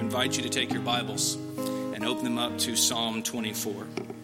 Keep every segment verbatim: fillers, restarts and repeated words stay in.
invite you to take your Bibles and open them up to Psalm twenty-four.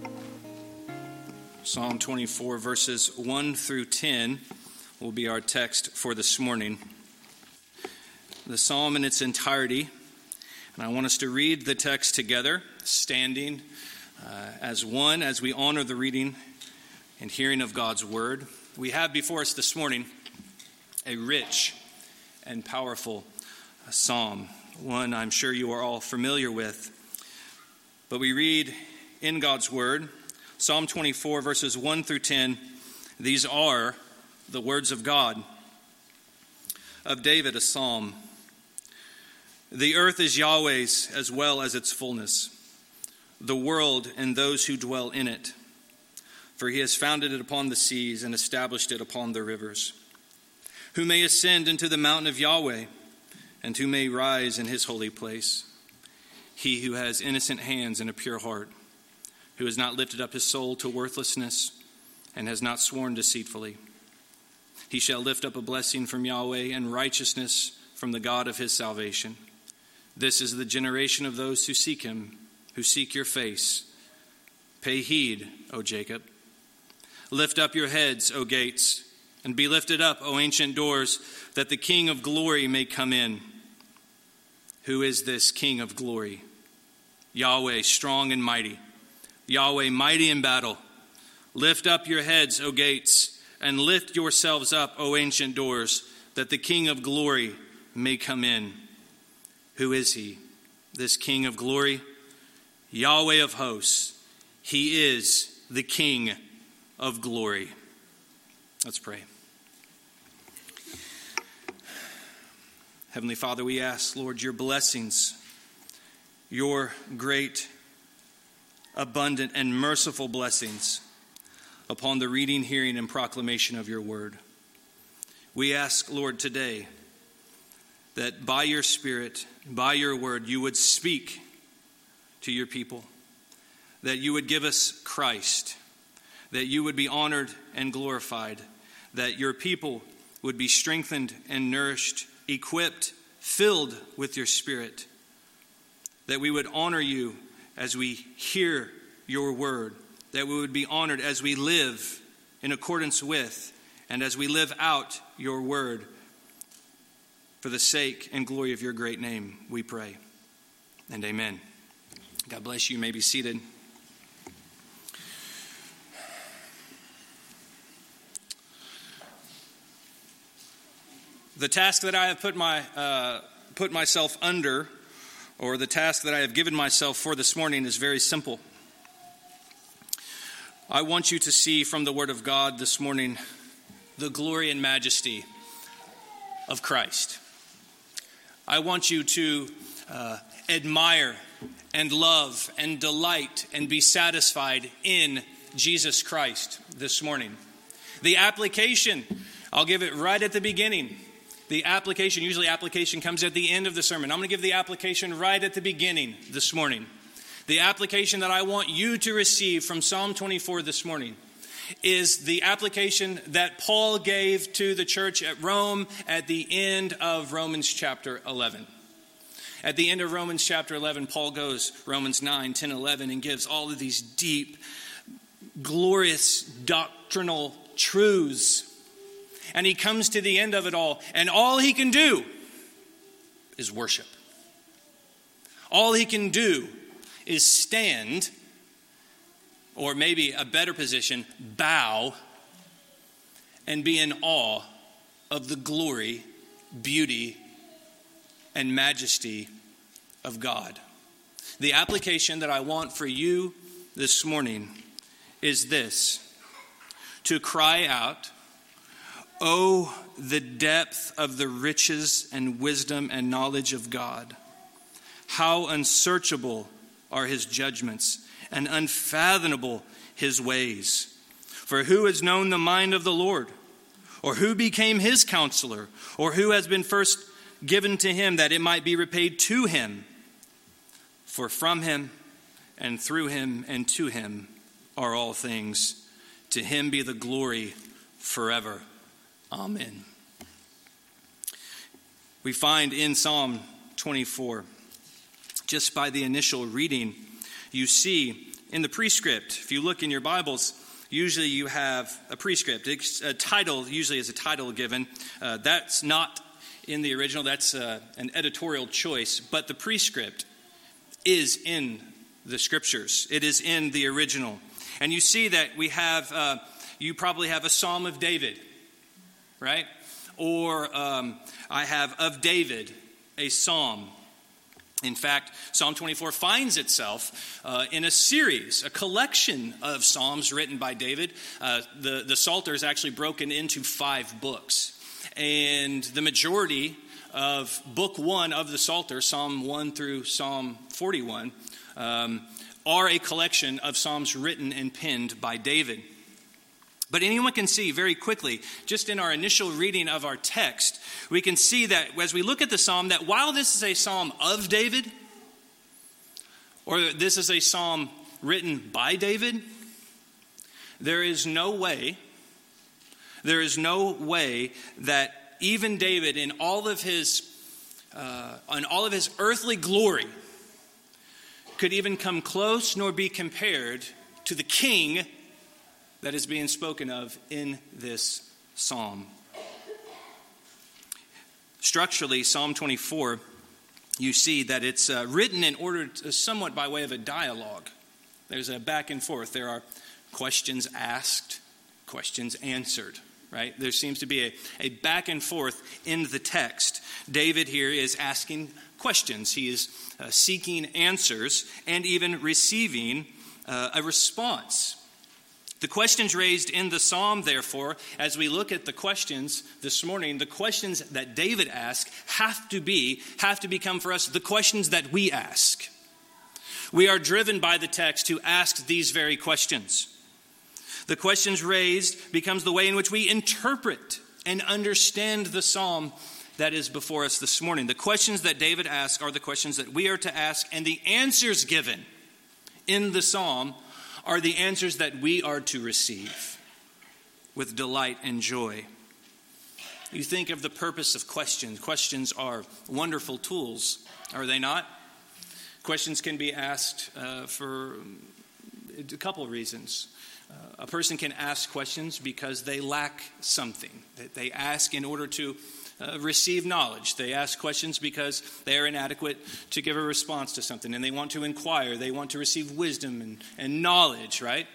Psalm twenty-four, verses one through ten will be our text for this morning. The psalm in its entirety, and I want us to read the text together, standing uh, as one, as we honor the reading and hearing of God's word. We have before us this morning a rich and powerful psalm, one I'm sure you are all familiar with. But we read in God's word, Psalm twenty-four, verses one through ten. These are the words of God. Of David, a psalm. The earth is Yahweh's as well as its fullness, the world and those who dwell in it. For he has founded it upon the seas and established it upon the rivers. Who may ascend into the mountain of Yahweh, and who may rise in his holy place? He who has innocent hands and a pure heart, who has not lifted up his soul to worthlessness and has not sworn deceitfully. He shall lift up a blessing from Yahweh and righteousness from the God of his salvation. This is the generation of those who seek him, who seek your face. Pay heed, O Jacob. Lift up your heads, O gates, and be lifted up, O ancient doors, that the King of glory may come in. Who is this King of glory? Yahweh, strong and mighty. Yahweh, mighty in battle. Lift up your heads, O gates, and lift yourselves up, O ancient doors, that the King of glory may come in. Who is he, this King of glory? Yahweh of hosts. He is the King of glory. Let's pray. Heavenly Father, we ask, Lord, your blessings, your great, abundant, and merciful blessings upon the reading, hearing, and proclamation of your word. We ask, Lord, today that by your Spirit, by your word, you would speak to your people, that you would give us Christ, that you would be honored and glorified, that your people would be strengthened and nourished, equipped, filled with your Spirit, that we would honor you as we hear your word, that we would be honored as we live in accordance with and as we live out your word. For the sake and glory of your great name, we pray. And amen. God bless you. You may be seated. The task that I have put my uh, put myself under, or the task that I have given myself for this morning, is very simple. I want you to see from the Word of God this morning the glory and majesty of Christ. I want you to uh, admire and love and delight and be satisfied in Jesus Christ this morning. The application, I'll give it right at the beginning. The application, usually application comes at the end of the sermon. I'm going to give the application right at the beginning this morning. The application that I want you to receive from Psalm twenty-four this morning is the application that Paul gave to the church at Rome at the end of Romans chapter eleven. At the end of Romans chapter eleven, Paul goes, Romans nine, ten, eleven, and gives all of these deep, glorious doctrinal truths. And he comes to the end of it all, and all he can do is worship. All he can do is stand, or maybe a better position, bow, and be in awe of the glory, beauty, and majesty of God. The application that I want for you this morning is this: to cry out, "Oh, the depth of the riches and wisdom and knowledge of God! How unsearchable are his judgments and unfathomable his ways. For who has known the mind of the Lord? Or who became his counselor? Or who has been first given to him that it might be repaid to him? For from him and through him and to him are all things. To him be the glory forever. Amen." We find in Psalm twenty-four just by the initial reading, you see in the prescript, if you look in your Bibles, usually you have a prescript. It's a title, usually is a title given. Uh, that's not in the original. That's uh, an editorial choice. But the prescript is in the scriptures. It is in the original. And you see that we have, uh, you probably have a Psalm of David, right? Or um, I have of David, a psalm. In fact, Psalm twenty-four finds itself uh, in a series, a collection of psalms written by David. Uh, the, the Psalter is actually broken into five books. And the majority of book one of the Psalter, Psalm one through Psalm forty-one, um, are a collection of psalms written and penned by David. But anyone can see very quickly, just in our initial reading of our text, we can see that as we look at the psalm, that while this is a psalm of David, or this is a psalm written by David, there is no way, there is no way that even David, in all of his, uh, in all of his earthly glory, could even come close nor be compared to the king that is being spoken of in this psalm. Structurally, Psalm twenty-four, you see that it's uh, written in order to, somewhat by way of a dialogue. There's a back and forth. There are questions asked, questions answered, right? There seems to be a, a back and forth in the text. David here is asking questions. He is uh, seeking answers and even receiving uh, a response. The questions raised in the psalm, therefore, as we look at the questions this morning, the questions that David asked have to be, have to become for us the questions that we ask. We are driven by the text to ask these very questions. The questions raised becomes the way in which we interpret and understand the psalm that is before us this morning. The questions that David asked are the questions that we are to ask, and the answers given in the psalm are the answers that we are to receive with delight and joy. You think of the purpose of questions. Questions are wonderful tools, are they not? Questions can be asked uh, for a couple of reasons. Uh, a person can ask questions because they lack something. They ask in order to Uh, receive knowledge. They ask questions because they are inadequate to give a response to something, and they want to inquire. They want to receive wisdom and, and knowledge, right?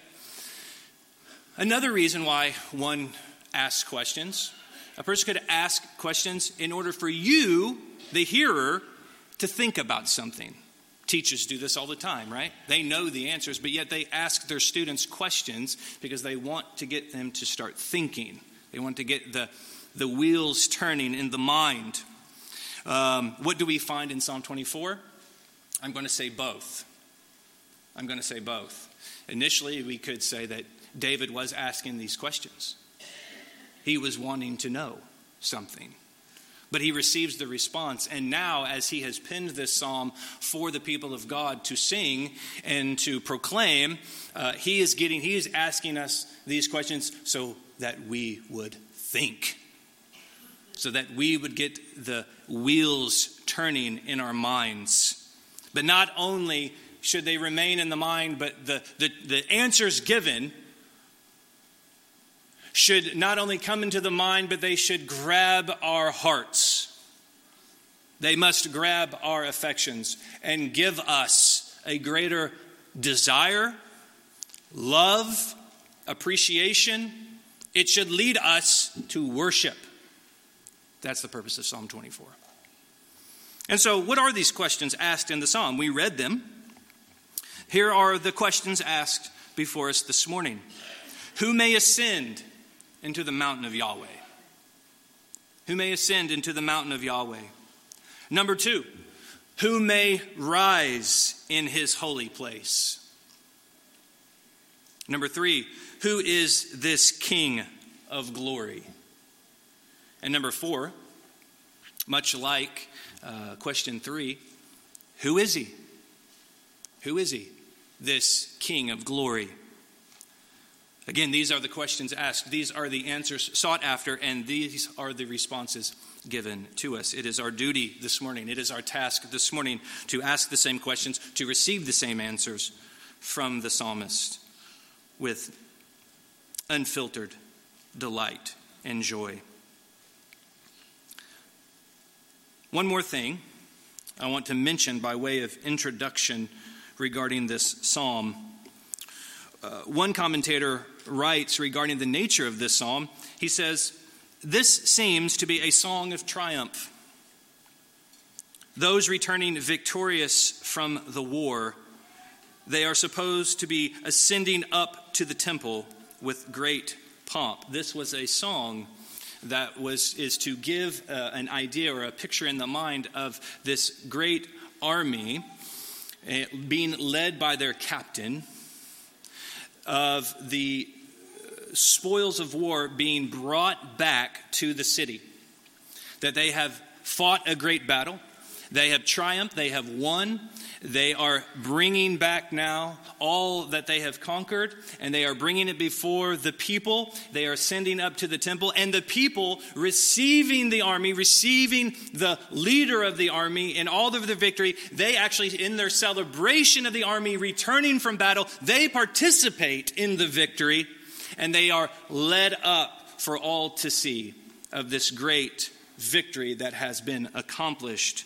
Another reason why one asks questions, a person could ask questions in order for you, the hearer, to think about something. Teachers do this all the time, right? They know the answers, but yet they ask their students questions because they want to get them to start thinking. They want to get the the wheels turning in the mind. Um, what do we find in Psalm twenty-four? I'm going to say both. I'm going to say both. Initially, we could say that David was asking these questions. He was wanting to know something. But he receives the response. And now, as he has penned this psalm for the people of God to sing and to proclaim, uh, he is getting, he is asking us these questions so that we would think. So that we would get the wheels turning in our minds. But not only should they remain in the mind, but the, the, the answers given should not only come into the mind, but they should grab our hearts. They must grab our affections and give us a greater desire, love, appreciation. It should lead us to worship. That's the purpose of Psalm twenty-four. And so, what are these questions asked in the psalm? We read them. Here are the questions asked before us this morning. Who may ascend into the mountain of Yahweh? Who may ascend into the mountain of Yahweh? Number two, who may rise in his holy place? Number three, who is this King of glory? And number four, much like uh, question three, who is he? Who is he? This King of glory. Again, these are the questions asked. These are the answers sought after, and these are the responses given to us. It is our duty this morning. It is our task this morning to ask the same questions, to receive the same answers from the psalmist with unfiltered delight and joy. One more thing I want to mention by way of introduction regarding this psalm. Uh, one commentator writes regarding the nature of this psalm, he says, "This seems to be a song of triumph. Those returning victorious from the war, they are supposed to be ascending up to the temple with great pomp." This was a song that was is to give uh, an idea or a picture in the mind of this great army uh, being led by their captain, of the spoils of war being brought back to the city, that they have fought a great battle, they have triumphed, they have won, they are bringing back now all that they have conquered, and they are bringing it before the people. They are sending up to the temple, and the people receiving the army, receiving the leader of the army in all of their victory. They actually, in their celebration of the army returning from battle, they participate in the victory, and they are led up for all to see of this great victory that has been accomplished.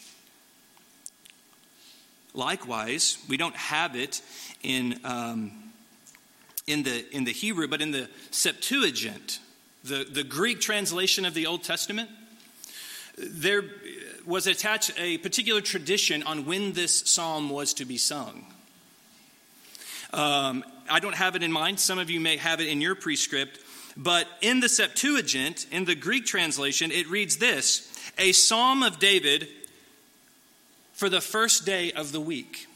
Likewise, we don't have it in um, in the in the Hebrew, but in the Septuagint, the, the Greek translation of the Old Testament, there was attached a particular tradition on when this psalm was to be sung. Um, I don't have it in mind. Some of you may have it in your prescript. But in the Septuagint, in the Greek translation, it reads this: "A psalm of David for the first day of the week."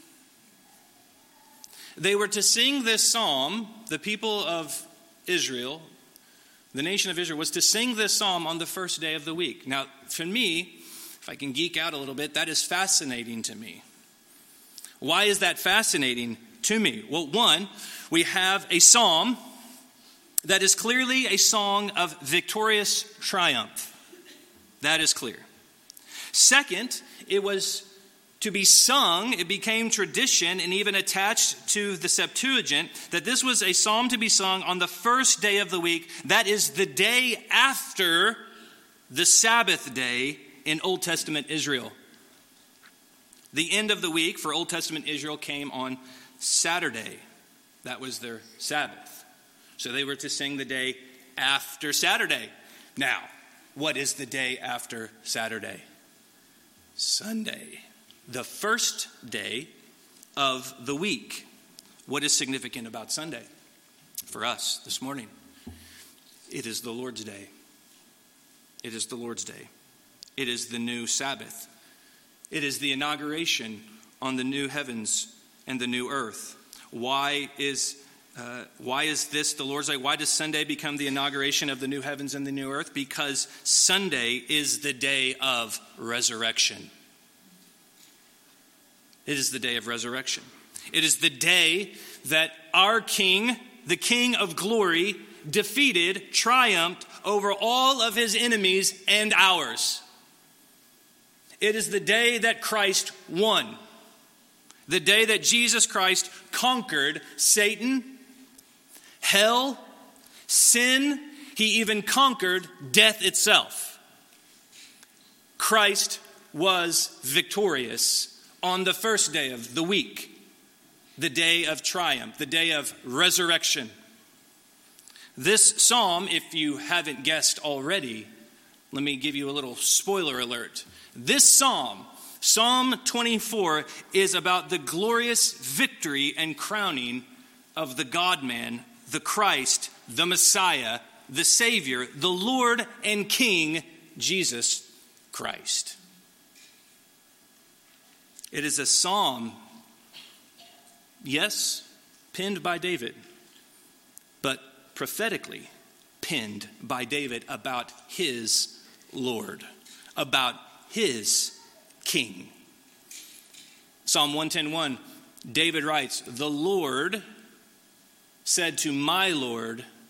They were to sing this psalm, the people of Israel, the nation of Israel, was to sing this psalm on the first day of the week. Now, for me, if I can geek out a little bit, that is fascinating to me. Why is that fascinating to me? Well, one, we have a psalm that is clearly a song of victorious triumph. That is clear. Second, it was to be sung, it became tradition and even attached to the Septuagint that this was a psalm to be sung on the first day of the week. That is the day after the Sabbath day in Old Testament Israel. The end of the week for Old Testament Israel came on Saturday. That was their Sabbath. So they were to sing the day after Saturday. Now, what is the day after Saturday? Sunday. The first day of the week. What is significant about Sunday for us this morning? It is the Lord's Day. It is the Lord's Day. It is the new Sabbath. It is the inauguration on the new heavens and the new earth. Why is uh, why is this the Lord's Day? Why does Sunday become the inauguration of the new heavens and the new earth? Because Sunday is the day of resurrection. It is the day of resurrection. It is the day that our King, the King of glory, defeated, triumphed over all of his enemies and ours. It is the day that Christ won. The day that Jesus Christ conquered Satan, hell, sin. He even conquered death itself. Christ was victorious on the first day of the week, the day of triumph, the day of resurrection. This psalm, if you haven't guessed already, let me give you a little spoiler alert. This psalm, Psalm twenty-four, is about the glorious victory and crowning of the God-man, the Christ, the Messiah, the Savior, the Lord and King, Jesus Christ. It is a psalm, yes, penned by David, but prophetically penned by David about his Lord, about his King. Psalm one ten one, David writes, "The Lord said to my Lord,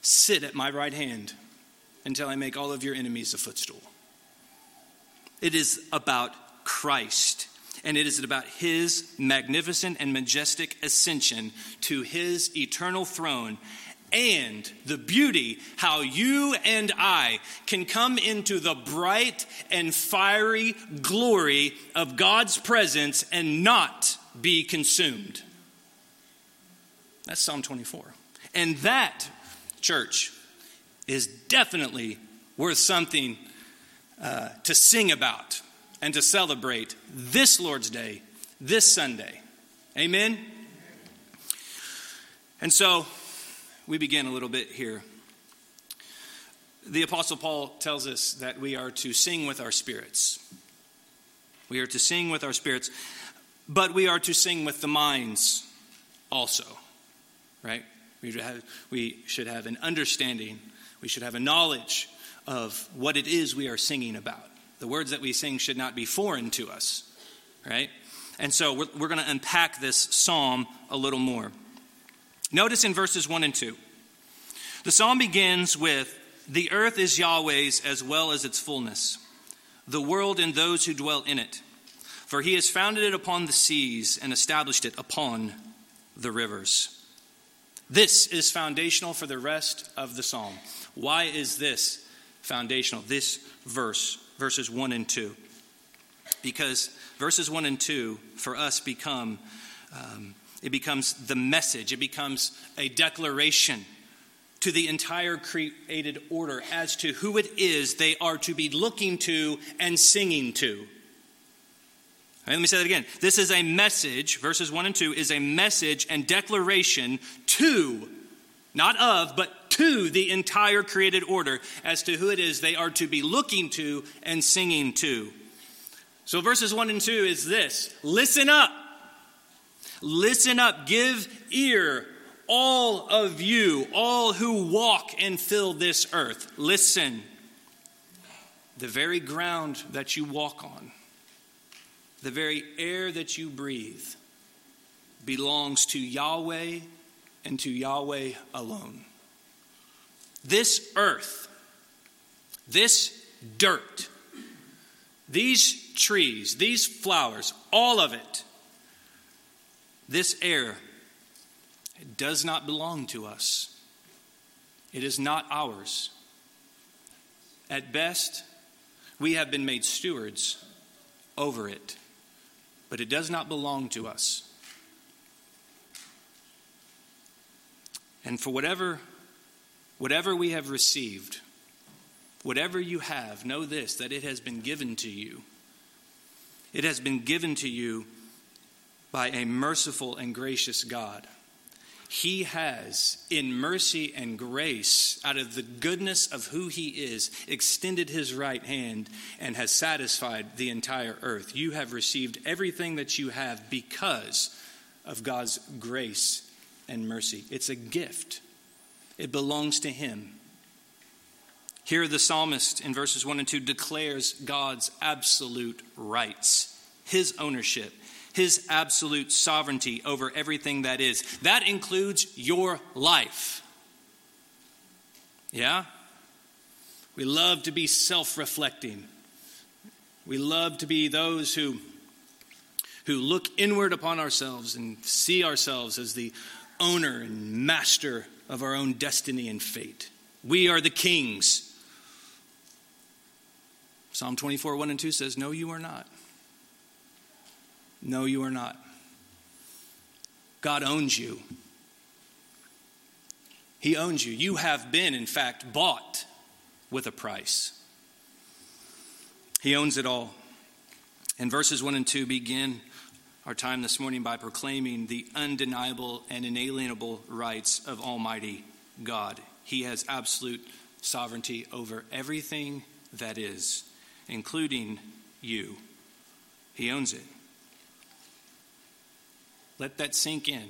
sit at my right hand until I make all of your enemies a footstool. It is about Christ, and it is about his magnificent and majestic ascension to his eternal throne, and the beauty how you and I can come into the bright and fiery glory of God's presence and not be consumed. That's Psalm twenty-four. And that, church, is definitely worth something uh, to sing about and to celebrate this Lord's Day, this Sunday. Amen? And so, we begin a little bit here. The Apostle Paul tells us that we are to sing with our spirits. We are to sing with our spirits, but we are to sing with the minds also, right? We should have, we should have an understanding. We should have a knowledge of what it is we are singing about. The words that we sing should not be foreign to us, right? And so we're, we're going to unpack this psalm a little more. Notice in verses one and two, the psalm begins with, "The earth is Yahweh's as well as its fullness, the world and those who dwell in it. For he has founded it upon the seas and established it upon the rivers." This is foundational for the rest of the psalm. Why is this foundational? This verse, verses one and two. Because verses one and two for us become... Um, It becomes the message. It becomes a declaration to the entire created order as to who it is they are to be looking to and singing to. Right, let me say that again. This is a message, verses one and two, is a message and declaration to, not of, but to the entire created order as to who it is they are to be looking to and singing to. So verses one and two is this: listen up. Listen up, give ear, all of you, all who walk and fill this earth. Listen. The very ground that you walk on, the very air that you breathe, belongs to Yahweh and to Yahweh alone. This earth, this dirt, these trees, these flowers, all of it, this air, it does not belong to us. It is not ours. At best, we have been made stewards over it, but it does not belong to us. And for whatever, whatever we have received, whatever you have, know this, that it has been given to you. It has been given to you by a merciful and gracious God. He has, in mercy and grace, out of the goodness of who he is, extended his right hand and has satisfied the entire earth. You have received everything that you have because of God's grace and mercy. It's a gift. It belongs to him. Here the psalmist in verses one and two declares God's absolute rights, his ownership, his absolute sovereignty over everything that is. That includes your life. Yeah? We love to be self-reflecting. We love to be those who, who look inward upon ourselves and see ourselves as the owner and master of our own destiny and fate. We are the kings. Psalm twenty-four, one and two says, no, you are not. No, you are not. God owns you. He owns you. You have been, in fact, bought with a price. He owns it all. And verses one and two begin our time this morning by proclaiming the undeniable and inalienable rights of Almighty God. He has absolute sovereignty over everything that is, including you. He owns it. Let that sink in.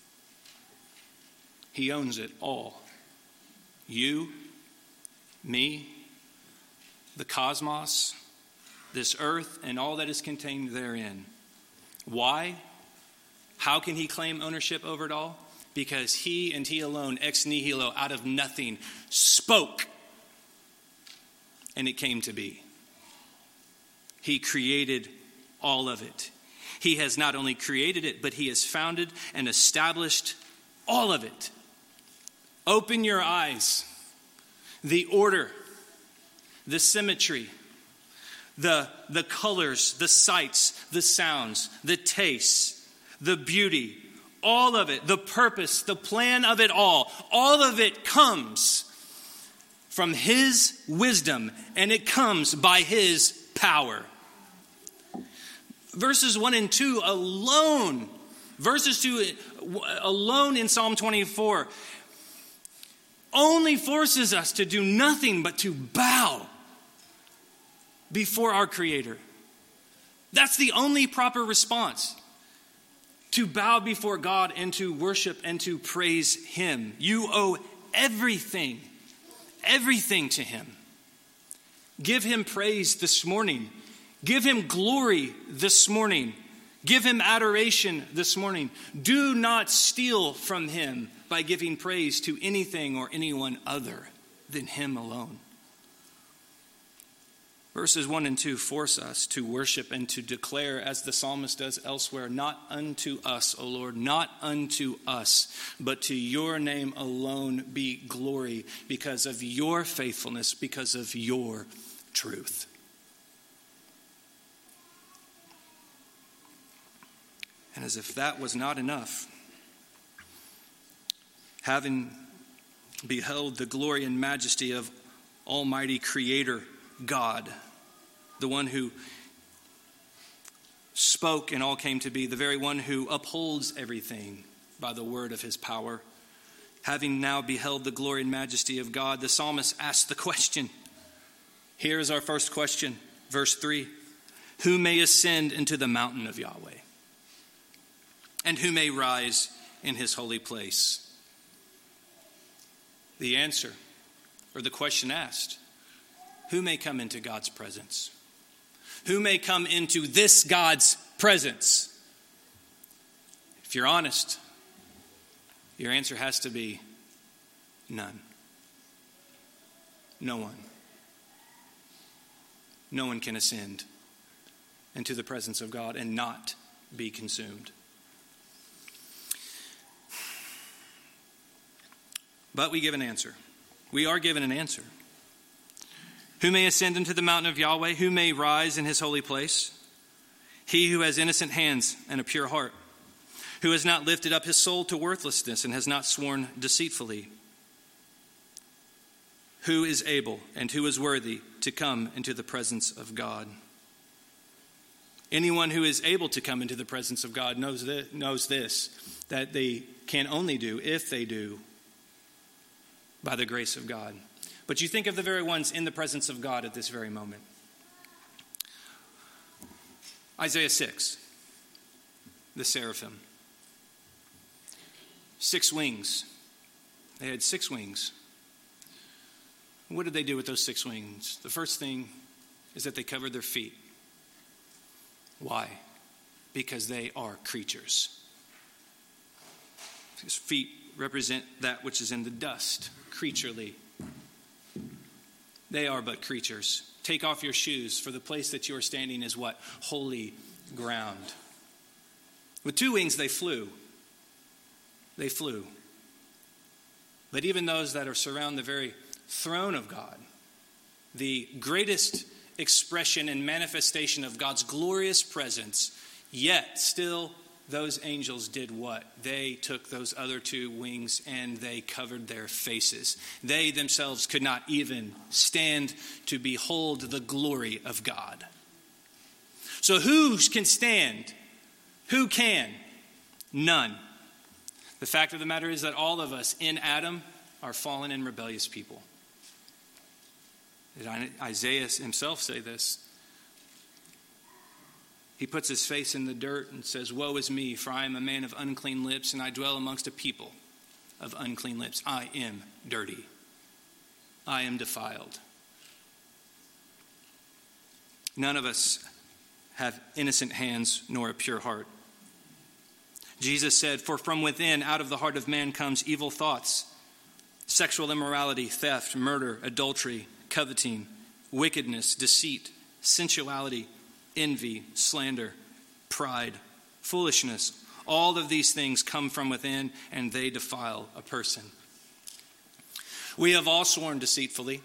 He owns it all. You, me, the cosmos, this earth, and all that is contained therein. Why? How can he claim ownership over it all? because he and he alone, ex nihilo, out of nothing, spoke, and it came to be. He created all of it. He has not only created it, but he has founded and established all of it. Open your eyes. The order, the symmetry, the, the colors, the sights, the sounds, the tastes, the beauty, all of it, the purpose, the plan of it all, all of it comes from his wisdom, and it comes by his power. Verses one and two alone, verses two alone in Psalm twenty-four only forces us to do nothing but to bow before our Creator. That's the only proper response. To bow before God and to worship and to praise him. You owe everything, everything to him. Give him praise this morning. Give him glory this morning. Give him adoration this morning. Do not steal from him by giving praise to anything or anyone other than him alone. Verses one and two force us to worship and to declare, as the psalmist does elsewhere, not unto us, O Lord, not unto us, but to your name alone be glory because of your faithfulness, because of your truth. And as if that was not enough, having beheld the glory and majesty of Almighty Creator God, the one who spoke and all came to be, the very one who upholds everything by the word of his power. Having now beheld the glory and majesty of God, the psalmist asks the question. Here is our first question, verse three. Who may ascend into the mountain of Yahweh? And who may rise in his holy place? The answer, or the question asked, who may come into God's presence? Who may come into this God's presence? If you're honest, your answer has to be none. No one. No one can ascend into the presence of God and not be consumed. But we give an answer. We are given an answer. Who may ascend into the mountain of Yahweh? Who may rise in his holy place? He who has innocent hands and a pure heart, who has not lifted up his soul to worthlessness and has not sworn deceitfully. Who is able and who is worthy to come into the presence of God? Anyone who is able to come into the presence of God knows this, knows this, that they can only do, if they do, by the grace of God. But you think of the very ones in the presence of God at this very moment. Isaiah six, the seraphim. Six wings. They had six wings. What did they do with those six wings? The first thing is that they covered their feet. Why? Because they are creatures. His feet represent that which is in the dust, creaturely. They are but creatures. Take off your shoes, for the place that you are standing is what? Holy ground. With two wings they flew. They flew. But even those that are surround the very throne of God, the greatest expression and manifestation of God's glorious presence, yet still those angels did what? They took those other two wings and they covered their faces. They themselves could not even stand to behold the glory of God. So who can stand? Who can? None. The fact of the matter is that all of us in Adam are fallen and rebellious people. Did Isaiah himself say this? He puts his face in the dirt and says, "Woe is me, for I am a man of unclean lips, and I dwell amongst a people of unclean lips. I am dirty. I am defiled." None of us have innocent hands nor a pure heart. Jesus said, "For from within, out of the heart of man comes evil thoughts, sexual immorality, theft, murder, adultery, coveting, wickedness, deceit, sensuality, envy, slander, pride, foolishness. All of these things come from within, and they defile a person." We have all sworn deceitfully.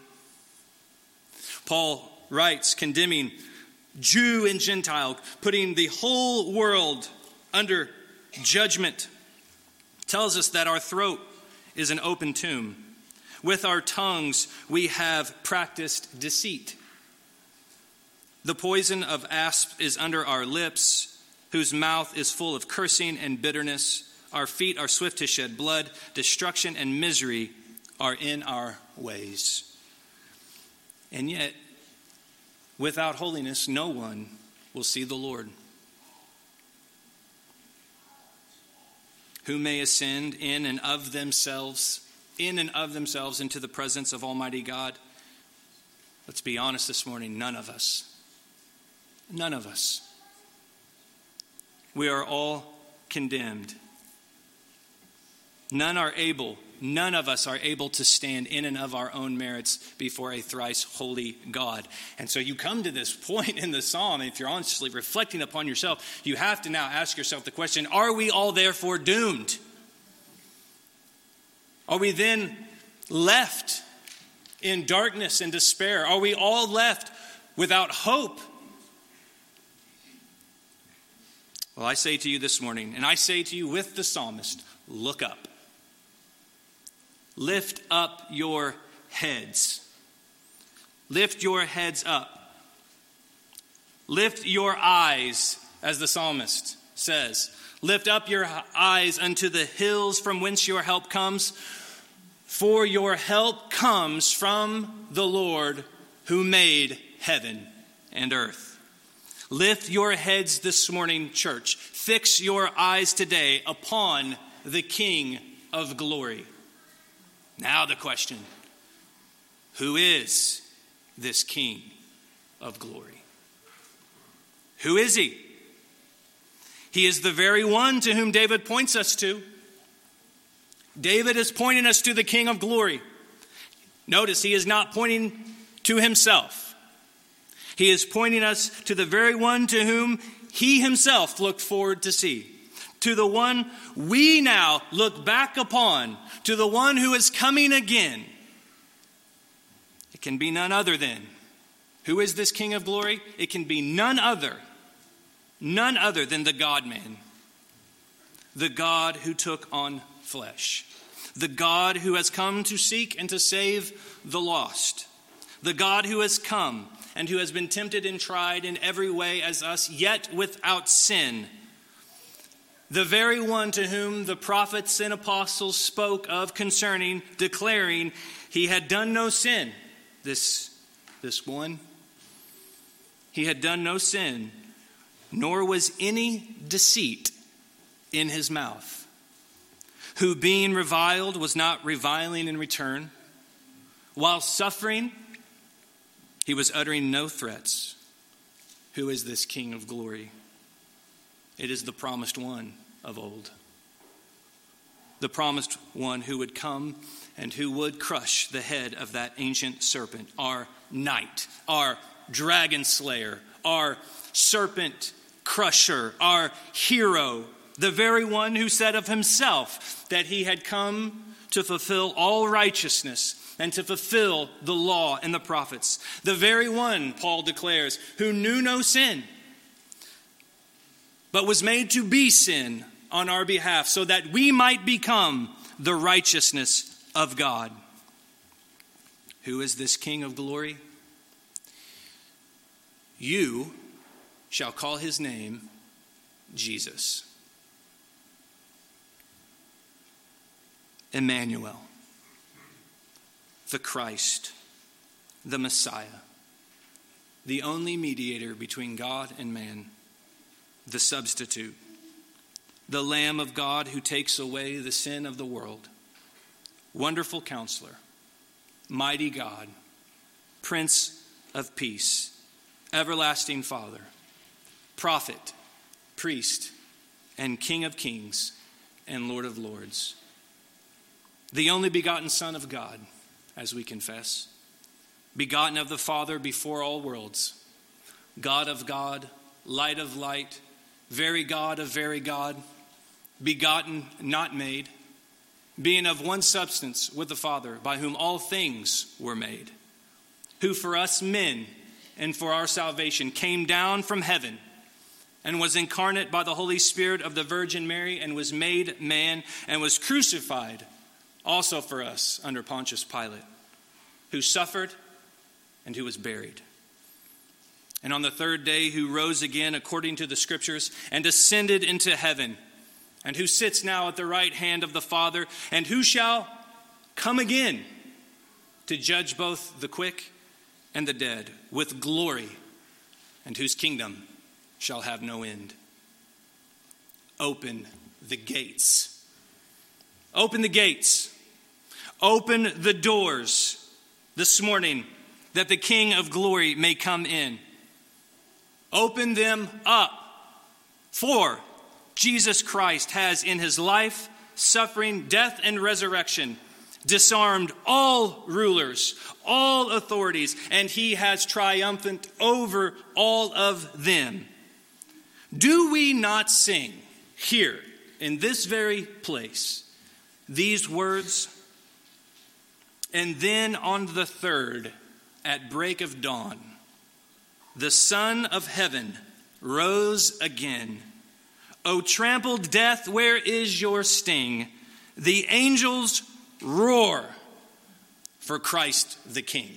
Paul writes, condemning Jew and Gentile, putting the whole world under judgment, tells us that our throat is an open tomb. With our tongues, we have practiced deceit. The poison of asp is under our lips, whose mouth is full of cursing and bitterness. Our feet are swift to shed blood. Destruction and misery are in our ways. And yet, without holiness, no one will see the Lord. Who may ascend in and of themselves, in and of themselves into the presence of Almighty God? Let's be honest this morning, none of us. None of us. We are all condemned. None are able, none of us are able to stand in and of our own merits before a thrice holy God. And so you come to this point in the psalm, and if you're honestly reflecting upon yourself, you have to now ask yourself the question, are we all therefore doomed? Are we then left in darkness and despair? Are we all left without hope? Well, I say to you this morning, and I say to you with the psalmist, look up. Lift up your heads. Lift your heads up. Lift your eyes, as the psalmist says. Lift up your eyes unto the hills from whence your help comes. For your help comes from the Lord who made heaven and earth. Lift your heads this morning, church. Fix your eyes today upon the King of glory. Now the question, who is this King of glory? Who is he? He is the very one to whom David points us to. David is pointing us to the King of glory. Notice he is not pointing to himself. He is pointing us to the very one to whom he himself looked forward to see. To the one we now look back upon, to the one who is coming again. It can be none other than. Who is this King of glory? It can be none other, none other than the God-man. The God who took on flesh. The God who has come to seek and to save the lost. The God who has come and who has been tempted and tried in every way as us, yet without sin. The very one to whom the prophets and apostles spoke of concerning, declaring he had done no sin. This, this one, he had done no sin, nor was any deceit in his mouth. Who being reviled was not reviling in return. While suffering, he was uttering no threats. Who is this King of glory? It is the promised one of old. The promised one who would come and who would crush the head of that ancient serpent, our knight, our dragon slayer, our serpent crusher, our hero, the very one who said of himself that he had come to fulfill all righteousness and to fulfill the law and the prophets. The very one, Paul declares, who knew no sin, but was made to be sin on our behalf so that we might become the righteousness of God. Who is this King of glory? You shall call his name Jesus. Emmanuel, the Christ, the Messiah, the only mediator between God and man, the substitute, the Lamb of God who takes away the sin of the world, Wonderful Counselor, Mighty God, Prince of Peace, Everlasting Father, Prophet, Priest, and King of kings and Lord of lords. The only begotten Son of God, as we confess, begotten of the Father before all worlds, God of God, light of light, very God of very God, begotten, not made, being of one substance with the Father, by whom all things were made, who for us men and for our salvation came down from heaven and was incarnate by the Holy Spirit of the Virgin Mary and was made man and was crucified also for us under Pontius Pilate, who suffered and who was buried. And on the third day who rose again according to the Scriptures and ascended into heaven, and who sits now at the right hand of the Father, and who shall come again to judge both the quick and the dead with glory, and whose kingdom shall have no end. Open the gates. Open the gates. Open the doors this morning that the King of glory may come in. Open them up, for Jesus Christ has in his life, suffering, death, and resurrection disarmed all rulers, all authorities, and he has triumphant over all of them. Do we not sing here in this very place these words? And then on the third, at break of dawn, the Son of Heaven rose again. O trampled death, where is your sting? The angels roar for Christ the King.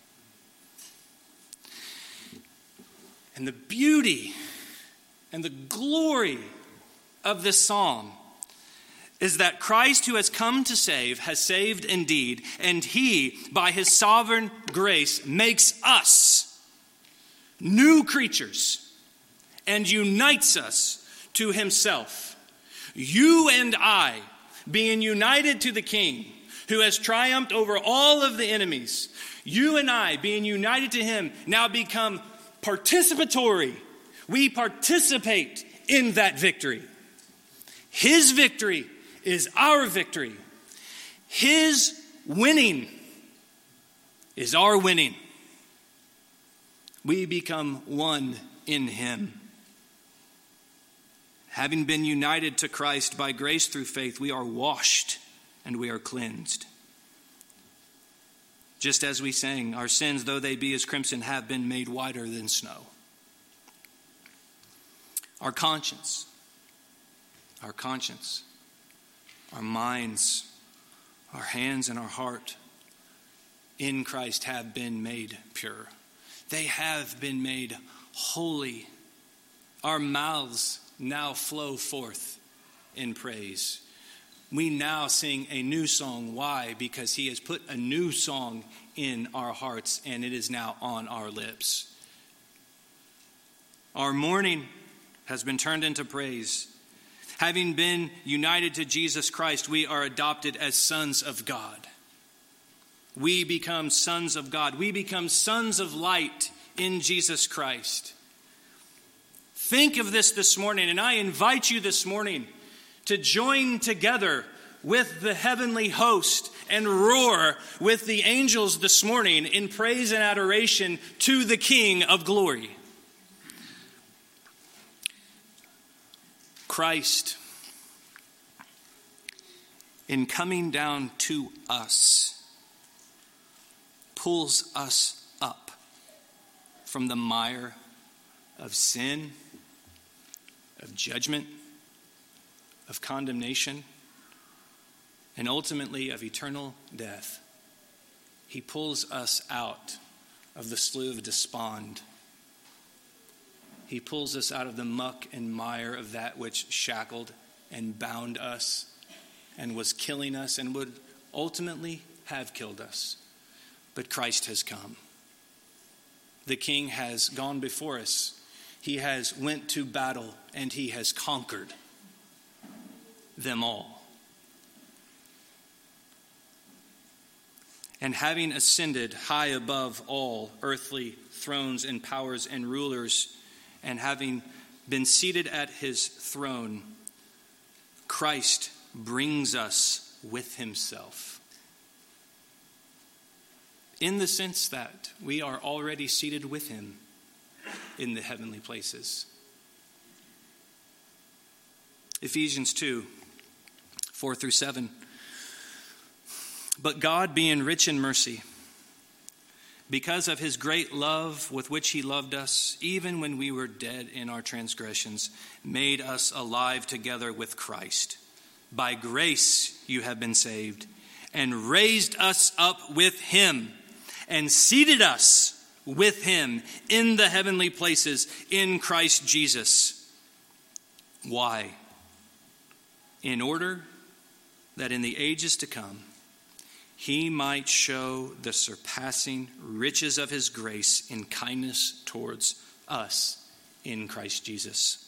And the beauty and the glory of this psalm is that Christ, who has come to save, has saved indeed, and he, by his sovereign grace, makes us new creatures and unites us to himself. You and I, being united to the King, who has triumphed over all of the enemies, you and I, being united to him, now become participatory. We participate in that victory. His victory is our victory. His winning is our winning. We become one in him. Having been united to Christ by grace through faith, we are washed and we are cleansed. Just as we sang, our sins, though they be as crimson, have been made whiter than snow. Our conscience, our conscience, our minds, our hands, and our heart in Christ have been made pure. They have been made holy. Our mouths now flow forth in praise. We now sing a new song. Why? Because he has put a new song in our hearts, and it is now on our lips. Our mourning has been turned into praise. Having been united to Jesus Christ, we are adopted as sons of God. We become sons of God. We become sons of light in Jesus Christ. Think of this this morning, and I invite you this morning to join together with the heavenly host and roar with the angels this morning in praise and adoration to the King of glory. Christ, in coming down to us, pulls us up from the mire of sin, of judgment, of condemnation, and ultimately of eternal death. He pulls us out of the slough of despond. He pulls us out of the muck and mire of that which shackled and bound us and was killing us and would ultimately have killed us. But Christ has come. The King has gone before us. He has went to battle and he has conquered them all. And having ascended high above all earthly thrones and powers and rulers, and having been seated at his throne, Christ brings us with himself. In the sense that we are already seated with him in the heavenly places. Ephesians two, four through seven. But God, being rich in mercy, because of his great love with which he loved us, even when we were dead in our transgressions, made us alive together with Christ. By grace you have been saved, and raised us up with him, and seated us with him in the heavenly places in Christ Jesus. Why? In order that in the ages to come, he might show the surpassing riches of his grace in kindness towards us in Christ Jesus.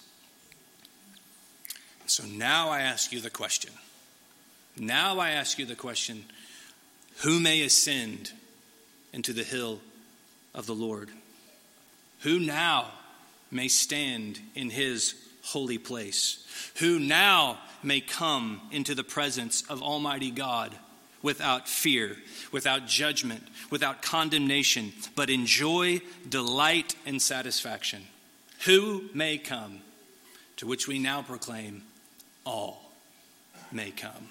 So now I ask you the question. Now I ask you the question, who may ascend into the hill of the Lord? Who now may stand in his holy place? Who now may come into the presence of Almighty God without fear, without judgment, without condemnation, but enjoy delight and satisfaction? Who may come? To which we now proclaim, all may come.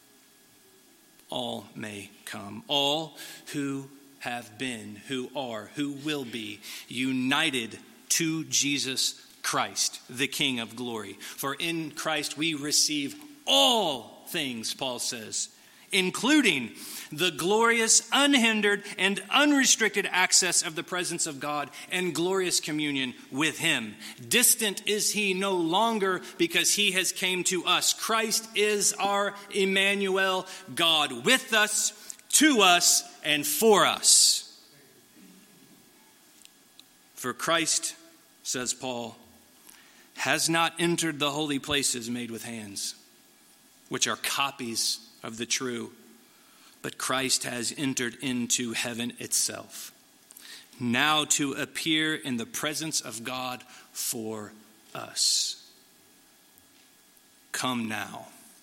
All may come. All who have been, who are, who will be united to Jesus Christ, the King of glory. For in Christ we receive all things, Paul says, including the glorious, unhindered, and unrestricted access of the presence of God and glorious communion with him. Distant is he no longer, because he has came to us. Christ is our Emmanuel, God with us, to us, and for us. For Christ, says Paul, has not entered the holy places made with hands, which are copies of the true, but Christ has entered into heaven itself, now to appear in the presence of God for us. Come now.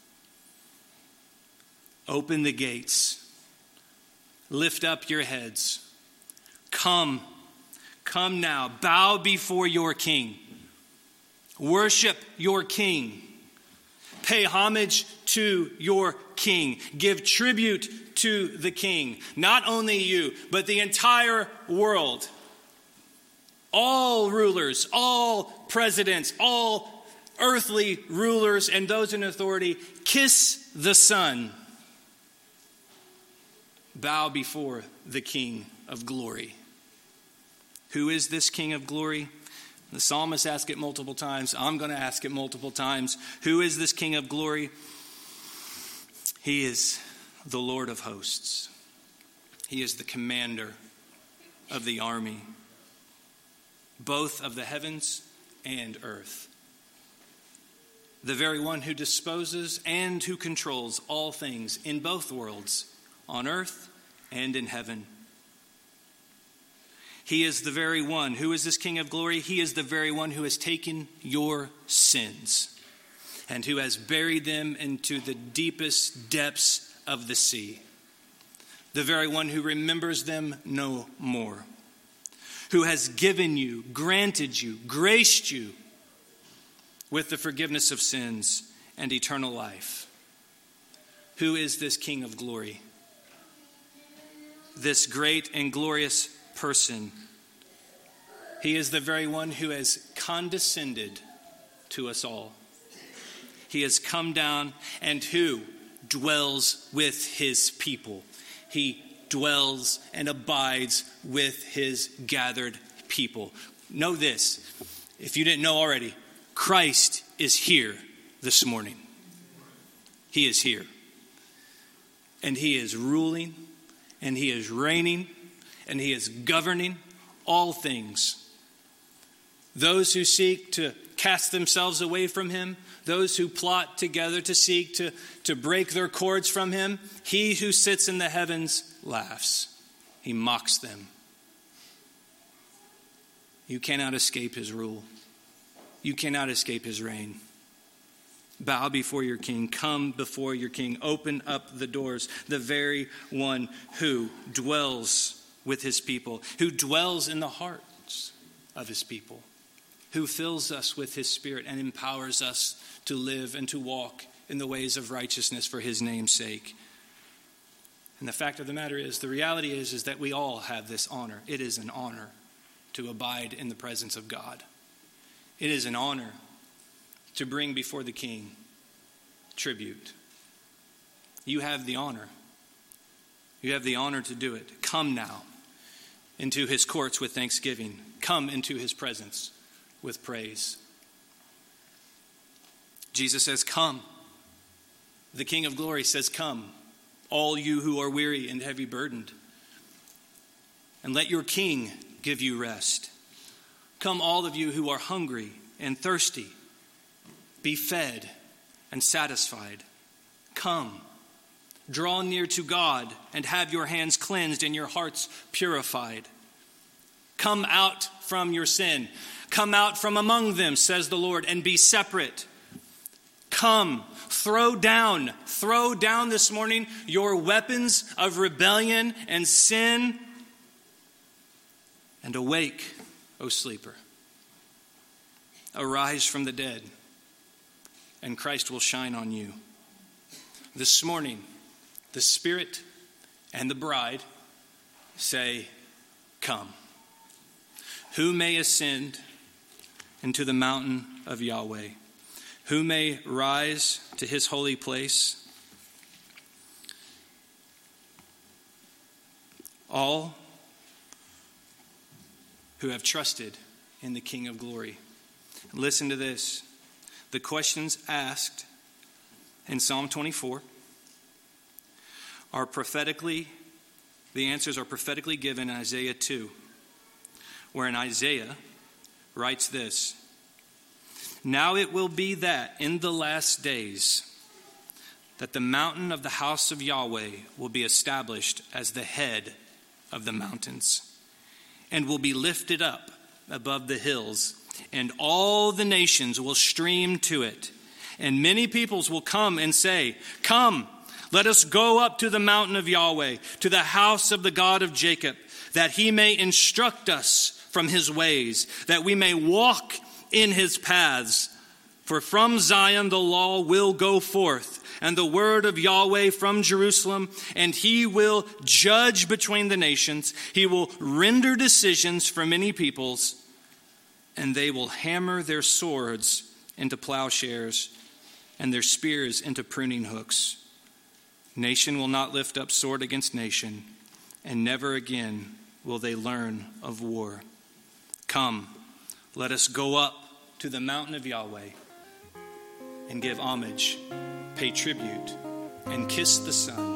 Open the gates. Lift up your heads. Come. Come now. Bow before your King. Worship your King. Pay homage to your King. Give tribute to the King. Not only you, but the entire world. All rulers, all presidents, all earthly rulers and those in authority, kiss the Son. Bow before the King of glory. Who is this King of glory? The psalmist asked it multiple times. I'm going to ask it multiple times. Who is this King of glory? He is the Lord of hosts. He is the commander of the army, both of the heavens and earth. The very one who disposes and who controls all things in both worlds, on earth and in heaven. He is the very one. Who is this King of glory? He is the very one who has taken your sins and who has buried them into the deepest depths of the sea. The very one who remembers them no more. Who has given you, granted you, graced you with the forgiveness of sins and eternal life. Who is this King of glory? This great and glorious person. He is the very one who has condescended to us all. He has come down and who dwells with his people. He dwells and abides with his gathered people. Know this, if you didn't know already, Christ is here this morning. He is here. And he is ruling, and he is reigning, and he is governing all things. Those who seek to cast themselves away from him, those who plot together to seek to, to break their cords from him, he who sits in the heavens laughs. He mocks them. You cannot escape his rule. You cannot escape his reign. Bow before your king. Come before your king. Open up the doors. The very one who dwells with his people, who dwells in the hearts of his people, who fills us with his spirit and empowers us to live and to walk in the ways of righteousness for his name's sake. And the fact of the matter is, the reality is, is that we all have this honor. It is an honor to abide in the presence of God. It is an honor to bring before the king tribute. You have the honor. You have the honor to do it. Come now into his courts with thanksgiving. Come into his presence with praise. Jesus says, come. The King of glory says, come, all you who are weary and heavy burdened, and let your king give you rest. Come, all of you who are hungry and thirsty, be fed and satisfied. Come, draw near to God and have your hands cleansed and your hearts purified. Come out from your sin. Come out from among them, says the Lord, and be separate. Come, throw down, throw down this morning your weapons of rebellion and sin, and awake, O sleeper. Arise from the dead, and Christ will shine on you. This morning, the Spirit and the bride say, come. Who may ascend into the mountain of Yahweh? Who may rise to his holy place? All who have trusted in the King of glory. Listen to this. The questions asked in Psalm twenty-four are prophetically, the answers are prophetically given in Isaiah two, where in Isaiah writes this: now it will be that in the last days that the mountain of the house of Yahweh will be established as the head of the mountains, and will be lifted up above the hills, and all the nations will stream to it. And many peoples will come and say, come, let us go up to the mountain of Yahweh, to the house of the God of Jacob, that he may instruct us from his ways, that we may walk in his paths. For from Zion the law will go forth, and the word of Yahweh from Jerusalem, and he will judge between the nations. He will render decisions for many peoples, and they will hammer their swords into plowshares and their spears into pruning hooks. Nation will not lift up sword against nation, and never again will they learn of war. Come, let us go up to the mountain of Yahweh and give homage, pay tribute, and kiss the Son,